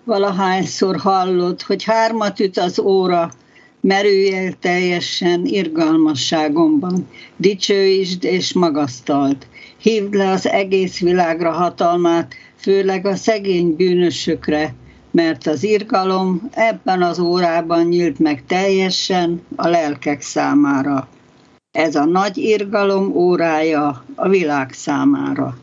Valahányszor hallod, hogy 3 üt az óra, merülj el teljesen irgalmasságomban, dicsőítsd és magasztald. Hívd le az egész világra hatalmát, főleg a szegény bűnösökre, mert az irgalom ebben az órában nyílt meg teljesen a lelkek számára. Ez a nagy irgalom órája a világ számára.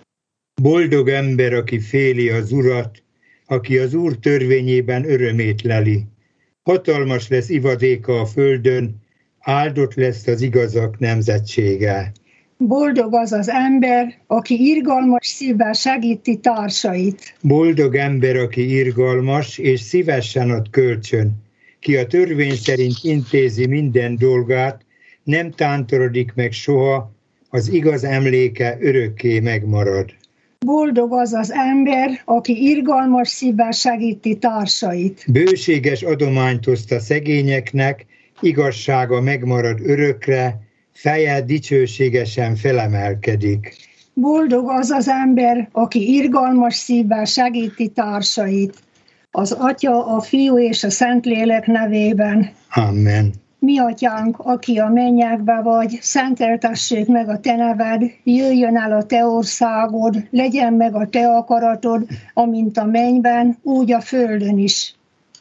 Boldog ember, aki féli az Urat, aki az Úr törvényében örömét leli. Hatalmas lesz ivadéka a földön, áldott lesz az igazak nemzetsége. Boldog az az ember, aki irgalmas szívvel segíti társait. Boldog ember, aki irgalmas és szívesen ad kölcsön, ki a törvény szerint intézi minden dolgát, nem tántorodik meg soha, az igaz emléke örökké megmarad. Boldog az az ember, aki irgalmas szívvel segíti társait. Bőséges adományt oszt a szegényeknek, igazsága megmarad örökre, feje dicsőségesen felemelkedik. Boldog az az ember, aki irgalmas szívvel segíti társait. Az Atya, a Fiú és a Szentlélek nevében. Amen. Mi Atyánk, aki a mennyekbe vagy, szenteltessék meg a te neved, jöjjön el a te országod, legyen meg a te akaratod, amint a mennyben, úgy a földön is.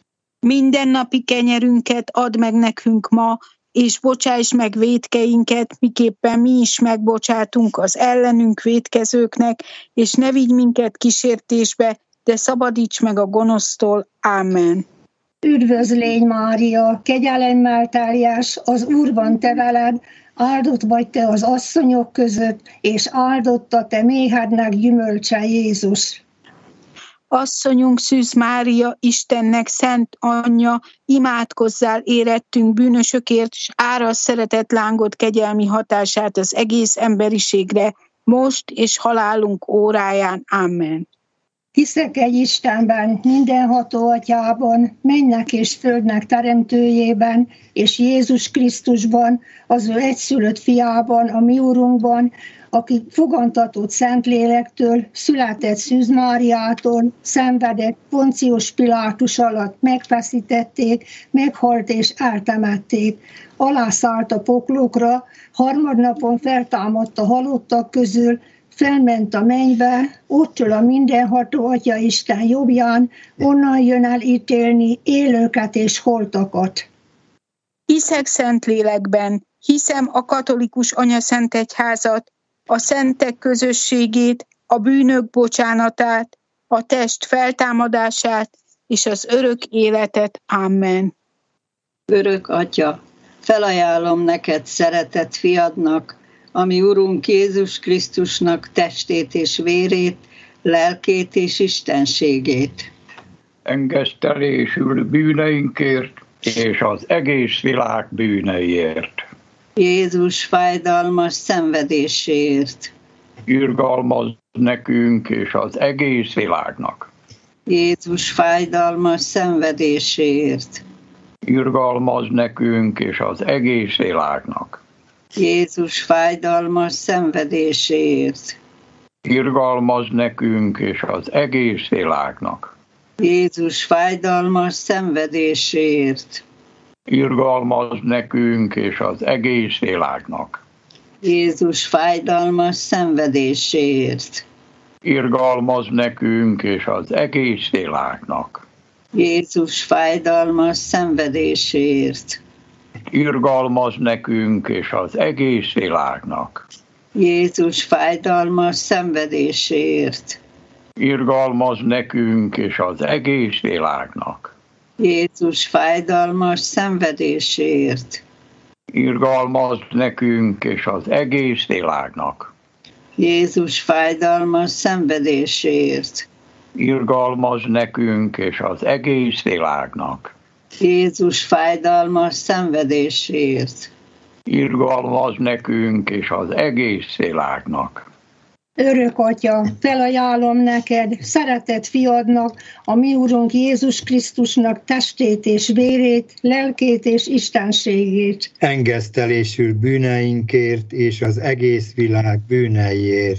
Mindennapi kenyerünket add meg nekünk ma, és bocsáss meg vétkeinket, miképpen mi is megbocsátunk az ellenünk vétkezőknek, és ne vigy minket kísértésbe, de szabadíts meg a gonosztól. Amen. Üdvözl légy, Mária, kegyelemmel teljes, az Úr van te veled, áldott vagy te az asszonyok között, és áldott a te méhednek gyümölcse, Jézus. Asszonyunk Szűz Mária, Istennek szent anyja, imádkozzál érettünk bűnösökért, és árasd szeretett lángod kegyelmi hatását az egész emberiségre, most és halálunk óráján. Amen. Hiszek egy Istenben, mindenható Atyában, mennek és földnek teremtőjében, és Jézus Krisztusban, az ő egyszülött fiában, a mi Urunkban, aki fogantatott Szentlélektől, született Szűz Máriától, szenvedett Poncius Pilátus alatt, megfeszítették, meghalt és eltemették. Alászállt a poklokra, harmadnapon feltámadt a halottak közül, felment a mennybe, ott ül a mindenható Atya Isten jobbján, onnan jön el ítélni élőket és holtakat. Hiszek Szentlélekben, hiszem a katolikus anyaszentegyházat, a szentek közösségét, a bűnök bocsánatát, a test feltámadását és az örök életet. Amen. Örök Atya, felajánlom neked szeretett fiadnak, ami Urunk Jézus Krisztusnak testét és vérét, lelkét és istenségét. Engesztelésül bűneinkért és az egész világ bűneiért. Jézus fájdalmas szenvedéséért. Irgalmazd nekünk és az egész világnak. Jézus fájdalmas szenvedéséért. Irgalmazd nekünk és az egész világnak. Jézus fájdalmas szenvedéséért. Irgalmazd nekünk és az egész világnak. Jézus fájdalmas szenvedéséért. Irgalmazd nekünk és az egész világnak. Jézus fájdalmas szenvedéséért. Irgalmazd nekünk és az egész világnak. Jézus fájdalmas szenvedéséért. Irgalmazd nekünk és az egész világnak. Jézus fájdalmas szenvedéséért. Irgalmazd nekünk és az egész világnak. Jézus fájdalmas szenvedéséért. Irgalmazd nekünk és az egész világnak. Jézus fájdalmas szenvedéséért. Irgalmazd nekünk és az egész világnak. Jézus fájdalmas szenvedéséért. Irgalmazd nekünk és az egész világnak. Örök Atya, felajánlom neked, szeretett fiadnak, a mi Urunk Jézus Krisztusnak testét és vérét, lelkét és istenségét. Engesztelésül bűneinkért és az egész világ bűneiért.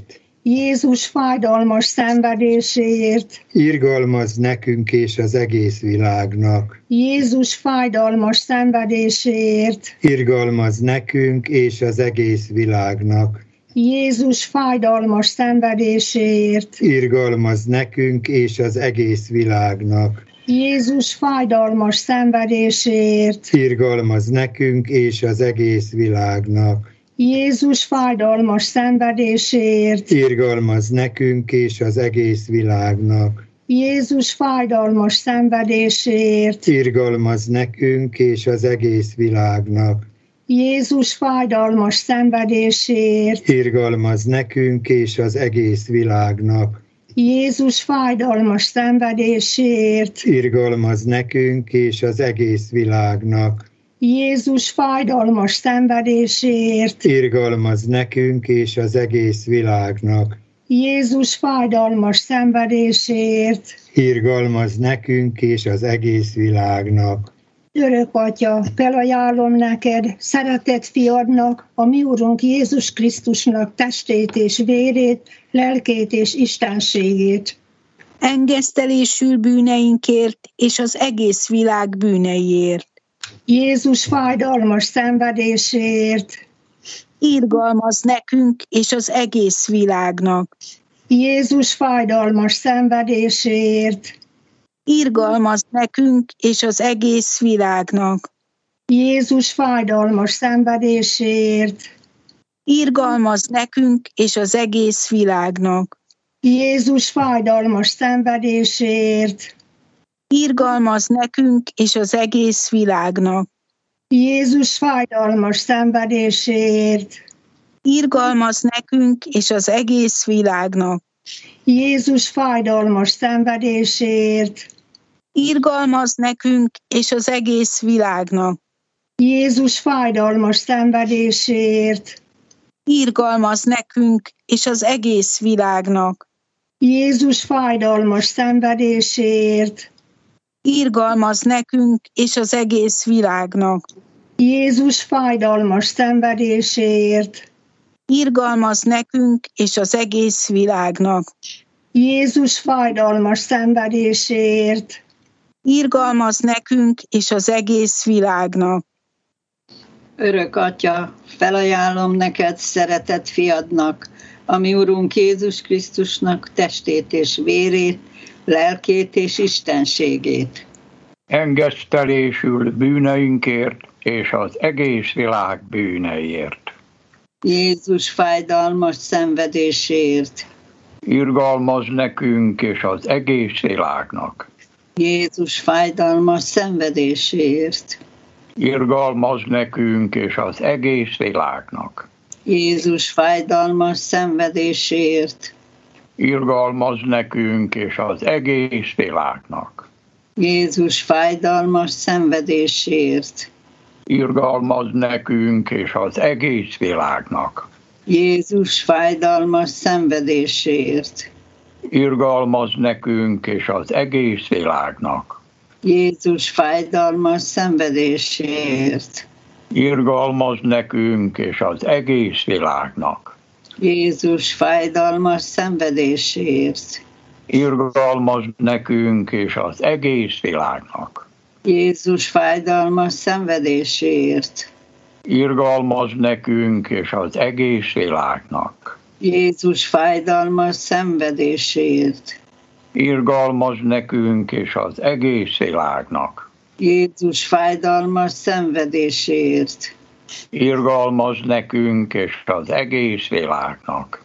Jézus fájdalmas szenvedéséért, irgalmazz nekünk és az egész világnak. Jézus fájdalmas szenvedéséért, Irgalmazz nekünk és az egész világnak. Jézus fájdalmas szenvedéséért, Irgalmazz nekünk és az egész világnak. Jézus fájdalmas szenvedéséért, Irgalmazz nekünk és az egész világnak. Jézus fájdalmas szenvedéséért, Irgalmazz nekünk és az egész világnak. Jézus fájdalmas szenvedéséért, Irgalmazz nekünk és az egész világnak. Jézus fájdalmas szenvedéséért, Irgalmazz nekünk és az egész világnak. Jézus fájdalmas szenvedéséért, Irgalmazz nekünk és az egész világnak. Jézus fájdalmas szenvedéséért, Irgalmazz nekünk és az egész világnak. Jézus fájdalmas szenvedéséért. Irgalmazz nekünk és az egész világnak. Örök Atya, felajánlom neked, szeretett fiadnak, a mi Urunk Jézus Krisztusnak testét és vérét, lelkét és istenségét. Engesztelésül bűneinkért és az egész világ bűneiért. Jézus fájdalmas szenvedéséért, Irgalmazz nekünk és az egész világnak. Jézus fájdalmas szenvedéséért, Irgalmazz nekünk és az egész világnak. Jézus fájdalmas szenvedéséért, Irgalmazz nekünk és az egész világnak. Jézus fájdalmas szenvedéséért, Irgalmazz nekünk és az egész világnak. Jézus fájdalmas szenvedéséért, Irgalmazz nekünk és az egész világnak. Jézus fájdalmas szenvedéséért, Irgalmazz nekünk és az egész világnak. Jézus fájdalmas szenvedéséért, Irgalmazz nekünk és az egész világnak. Jézus fájdalmas szenvedéséért, Irgalmazz nekünk és az egész világnak. Jézus fájdalmas szenvedéséért, Irgalmazz nekünk és az egész világnak. Jézus fájdalmas szenvedéséért, Irgalmazz nekünk és az egész világnak. Örök Atya, felajánlom neked, szeretett fiadnak, a mi Urunk Jézus Krisztusnak testét és vérét, lelkét és istenségét. Engesztelésül bűneinkért és az egész világ bűneiért. Jézus fájdalmas szenvedéséért. Irgalmazz nekünk és az egész világnak. Jézus fájdalmas szenvedéséért. Irgalmazz nekünk és az egész világnak. Jézus fájdalmas szenvedéséért. Irgalmazz nekünk és az egész világnak. Jézus fájdalmas szenvedéséért. Irgalmazz nekünk és az egész világnak. Jézus fájdalmas szenvedéséért. Irgalmazz nekünk és az egész világnak. Jézus fájdalmas szenvedéséért. Irgalmazz nekünk és az egész világnak. Jézus fájdalmas szenvedéséért. Irgalmazz nekünk és az egész világnak. Jézus fájdalmas szenvedéséért. Irgalmazz nekünk és az egész világnak. Jézus fájdalmas szenvedéséért. Irgalmazz nekünk és az egész világnak. Jézus fájdalmas szenvedéséért. Irgalmazz nekünk és az egész világnak.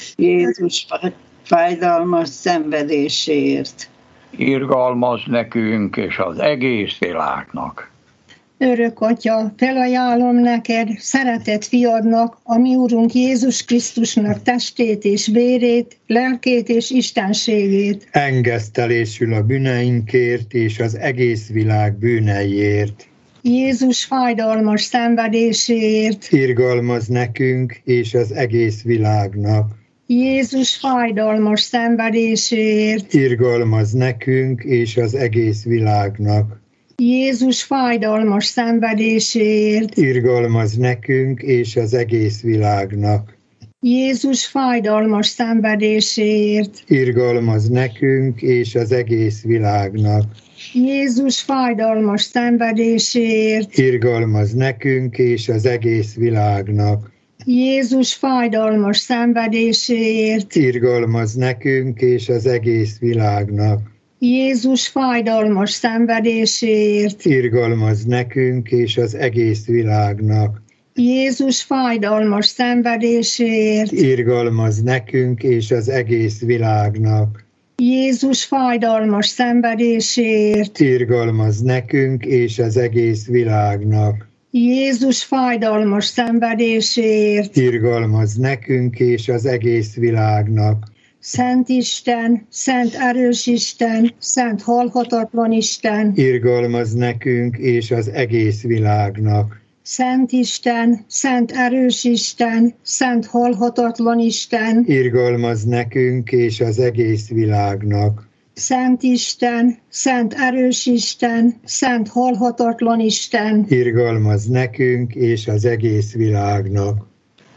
Jézus fájdalmas szenvedéséért. Irgalmazz nekünk és az egész világnak. Örök Atya, felajánlom neked, szeretett fiadnak, a mi Urunk Jézus Krisztusnak testét és vérét, lelkét és istenségét. Engesztelésül a bűneinkért és az egész világ bűneiért. Jézus fájdalmas szenvedéséért, Irgalmazz nekünk és az egész világnak. Jézus fájdalmas szenvedéséért, Irgalmazz nekünk és az egész világnak. Jézus fájdalmas szenvedéséért, Irgalmazz nekünk és az egész világnak. Jézus fájdalmas szenvedéséért. Irgalmaz nekünk és az egész világnak. Jézus fájdalmas szenvedéséért. Irgalmaz nekünk és az egész világnak. Jézus fájdalmas szenvedéséért. Irgalmaz nekünk és az egész világnak. Jézus fájdalmas szenvedéséért. Irgalmaz nekünk és az egész világnak. Jézus fájdalmas szenvedéséért. Irgalmaz nekünk és az egész világnak. Jézus fájdalmas szenvedéséért. Irgalmaz nekünk és az egész világnak. Jézus fájdalmas szenvedéséért. Irgalmaz nekünk és az egész világnak. Szent Isten, szent erős Isten, szent halhatatlan Isten. Irgalmaz nekünk és az egész világnak. Szent Isten, szent erős Isten, szent halhatatlan Isten. Irgalmaz nekünk és az egész világnak. Szent Isten, szent erős Isten, szent halhatatlan Isten. Irgalmaz nekünk és az egész világnak.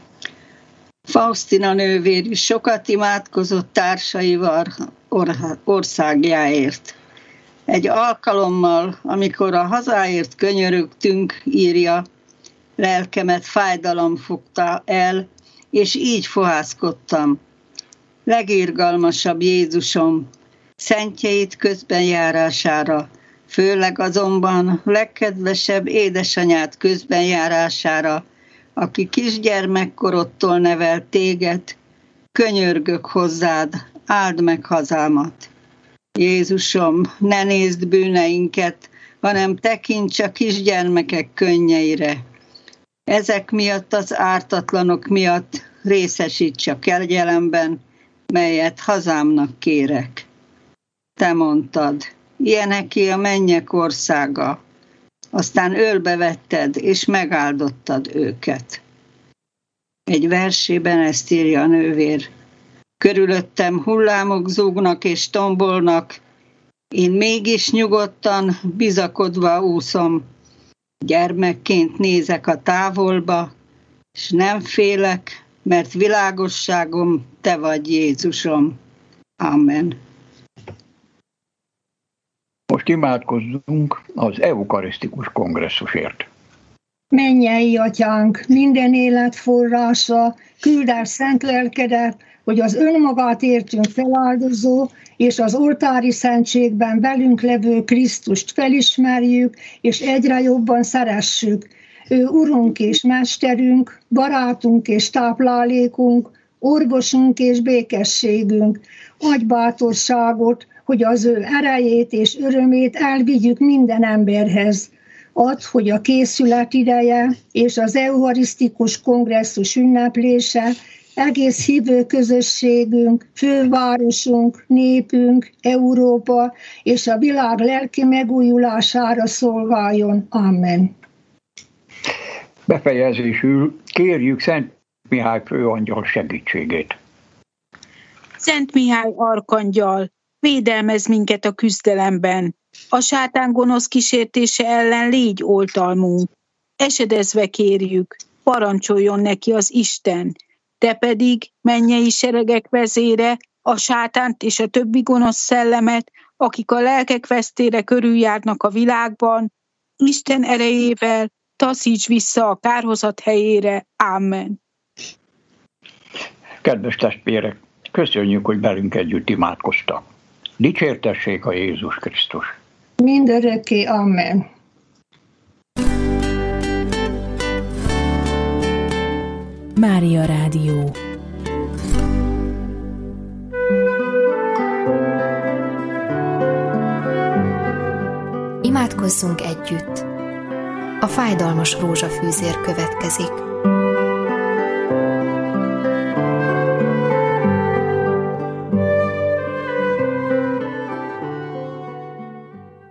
Faustina nővér is sokat imádkozott társaival országjáért. Egy alkalommal, amikor a hazáért könyörögtünk, írja, lelkemet fájdalom fogta el, és így fohászkodtam. Legirgalmasabb Jézusom, szentjeid közbenjárására, főleg azonban legkedvesebb édesanyád közbenjárására, aki kisgyermekkorodtól nevelt téged, könyörgök hozzád, áld meg hazámat. Jézusom, ne nézd bűneinket, hanem tekints a kisgyermekek könnyeire. Ezek miatt az ártatlanok miatt részesíts a kegyelemben, melyet hazámnak kérek. Te mondtad, ilyeneké a mennyek országa, aztán ölbe vetted és megáldottad őket. Egy versében ezt írja a nővér. Körülöttem hullámok zúgnak és tombolnak, én mégis nyugodtan, bizakodva úszom. Gyermekként nézek a távolba, és nem félek, mert világosságom te vagy, Jézusom. Amen. Most imádkozzunk az eukarisztikus kongresszusért. Mennyei Atyánk, minden élet forrása, küld el szent lelkedet, hogy az önmagát értünk feláldozó, és az oltári szentségben velünk levő Krisztust felismerjük, és egyre jobban szeressük. Ő Urunk és Mesterünk, barátunk és táplálékunk, orvosunk és békességünk. Adj bátorságot, hogy az ő erejét és örömét elvigyük minden emberhez. Add, hogy a készület ideje és az eucharisztikus kongresszus ünneplése egész hívő közösségünk, fővárosunk, népünk, Európa és a világ lelki megújulására szolgáljon. Amen. Befejezésül kérjük Szent Mihály főangyal segítségét. Szent Mihály arkangyal, védelmezz minket a küzdelemben. A sátán gonosz kísértése ellen légy oltalmunk. Esedezve kérjük, parancsoljon neki az Isten. Te pedig, mennyei seregek vezére, a sátánt és a többi gonosz szellemet, akik a lelkek vesztére körüljárnak a világban, Isten erejével taszíts vissza a kárhozat helyére. Amen. Kedves testvérek, köszönjük, hogy velünk együtt imádkoztak. Dicsértessék a Jézus Krisztus. Mindörökké. Amen. Mária Rádió. Imádkozzunk együtt. A fájdalmas rózsafűzér következik.